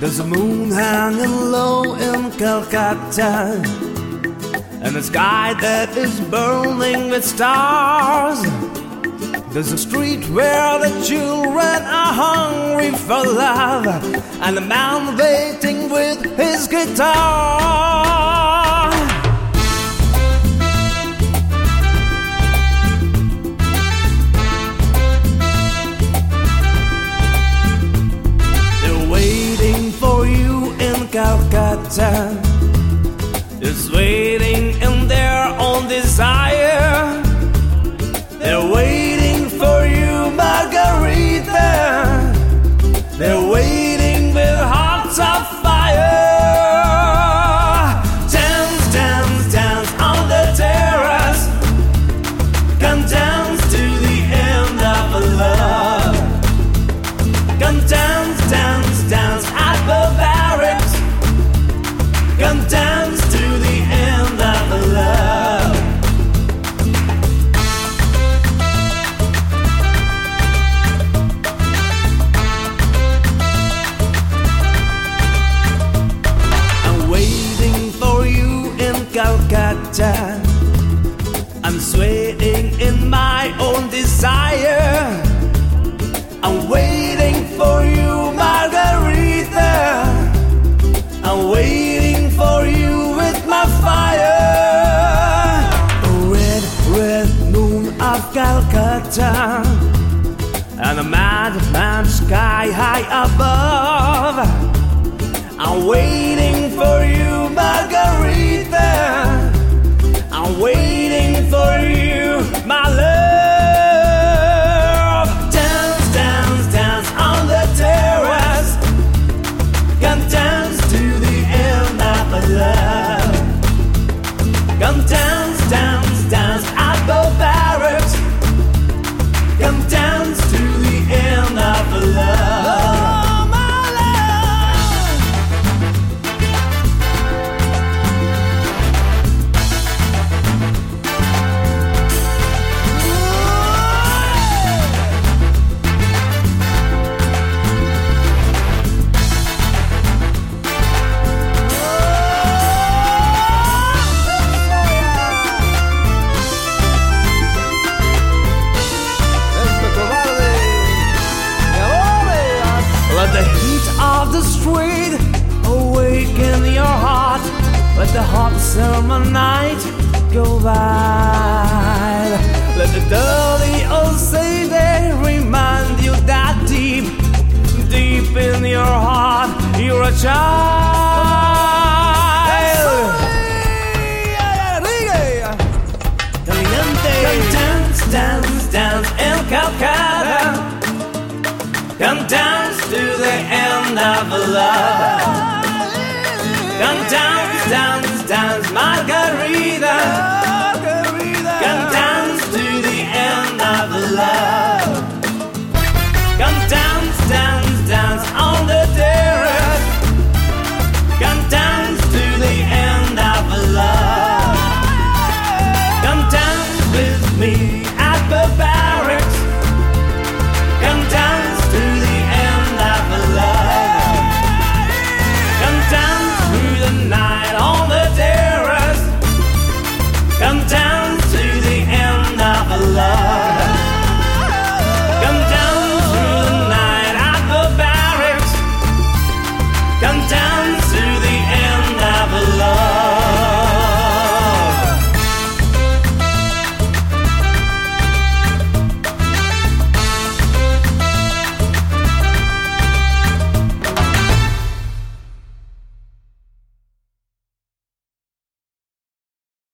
There's a moon hanging low in Calcutta, and a sky that is burning with stars. There's a street where the children are hungry for love, and a man waiting with his guitar. They're waiting for you in Calcutta. Just waiting in their own desire. They're waiting for you, Margarita. They're waiting with hearts of fire. Dance, dance, dance on the terrace. Come dance to the end of love. Come dance, dance, dance at the barracks. Come dance to the end of love. Calcutta, I'm swaying in my own desire. I'm waiting for you, Margarita. I'm waiting for you with my fire. Red, red moon of Calcutta, and a mad sky high above. I'm waiting for you, Margarita. I'm waiting for you, my love. Dance, dance, dance on the terrace. Come dance to the end of love. Come dance, dance, dance at the barracks. Come dance to the end of love. Let the heat of the street awaken your heart. Let the hot summer night go by. Let the dirty old city remind you that deep, deep in your heart, you're a child. Come dance, dance, dance in Calcutta. Come dance to the end of love. Come dance, dance, dance, Margarita. Come dance to the end of love. Come dance, dance, dance on the terrace. Come dance to the end of love. Come dance with me at the barracks. Come dance to the end of love. Come dance through the night on the terrace. Come dance.